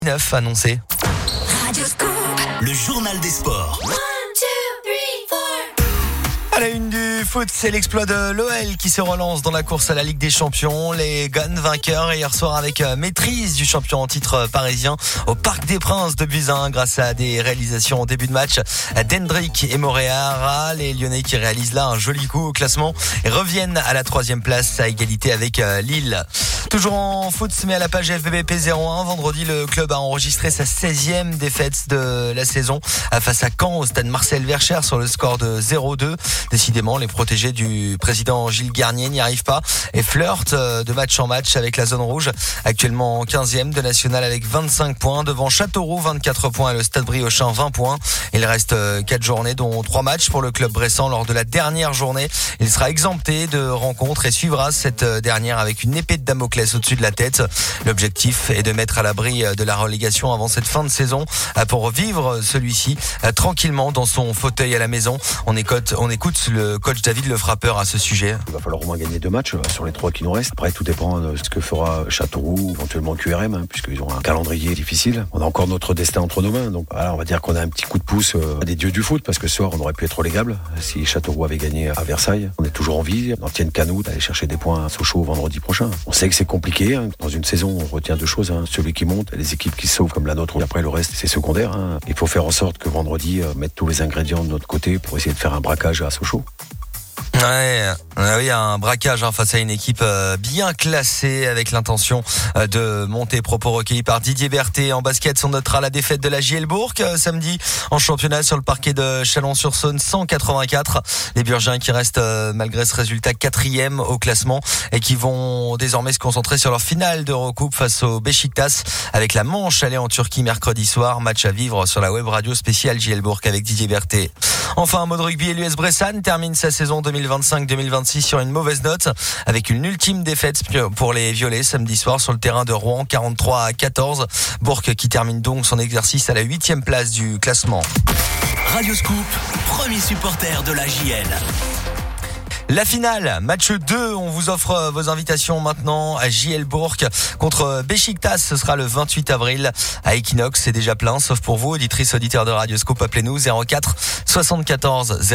9 annoncé. Le journal des sports. À la une du foot, c'est l'exploit de l'OL qui se relance dans la course à la Ligue des Champions. Les Guns vainqueurs hier soir avec maîtrise du champion en titre parisien au Parc des Princes de Buzyn grâce à des réalisations en début de match d'Hendrick et Moreira. Les Lyonnais qui réalisent là un joli coup au classement et reviennent à la 3e place à égalité avec Lille. Toujours en foot, mais à la page FBBP 01, vendredi, le club a enregistré sa 16e défaite de la saison face à Caen au stade Marcel Verchères sur le score de 0-2. Décidément, les protégés du président Gilles Garnier n'y arrivent pas et flirtent de match en match avec la zone rouge, actuellement 15e de national avec 25 points, devant Châteauroux 24 points et le Stade Briochin 20 points. Il reste 4 journées dont 3 matchs pour le club bressan. Lors de la dernière journée, il sera exempté de rencontres et suivra cette dernière avec une épée de Damoclès au-dessus de la tête. L'objectif est de mettre à l'abri de la relégation avant cette fin de saison pour vivre celui-ci tranquillement dans son fauteuil à la maison. On écoute le coach David Le Frappeur à ce sujet. Il va falloir au moins gagner 2 matchs sur les 3 qui nous restent. Après, tout dépend de ce que fera Châteauroux, éventuellement QRM, puisqu'ils ont un calendrier difficile. On a encore notre destin entre nos mains. Donc voilà, on va dire qu'on a un petit coup de pouce des dieux du foot, parce que ce soir, on aurait pu être relégable si Châteauroux avait gagné à Versailles. On est toujours en vie, on tient canot d'aller chercher des points à Sochaux vendredi prochain. On sait que c'est compliqué. Dans une saison, on retient 2 choses. Celui qui monte et les équipes qui se sauvent comme la nôtre. Et après, le reste, c'est secondaire. Il faut faire en sorte que vendredi, mettre tous les ingrédients de notre côté pour essayer de faire un braquage à Sochaux. Ouais, oui, un braquage face à une équipe bien classée avec l'intention de monter. Propos recueillis par Didier Berthet. En basket, on notera la défaite de la JL Bourg samedi en championnat sur le parquet de Chalon-sur-Saône 184. Les Burgiens qui restent malgré ce résultat 4e au classement et qui vont désormais se concentrer sur leur finale d'Eurocoupe face au Beşiktaş avec la manche aller en Turquie mercredi soir. Match à vivre sur la web radio spéciale JL Bourg avec Didier Berthet. Enfin, un mot de rugby, et l'US Bressan termine sa saison 2025-2026 sur une mauvaise note avec une ultime défaite pour les Violets samedi soir sur le terrain de Rouen 43-14. Bourg qui termine donc son exercice à la 8e place du classement. Radio Scoop, premier supporter de la JL. La finale, match 2, on vous offre vos invitations maintenant à JL Bourg contre Beşiktaş. Ce sera le 28 avril à Equinox. C'est déjà plein, sauf pour vous, auditrices, auditeurs de Radio Scoop. Appelez-nous 04 74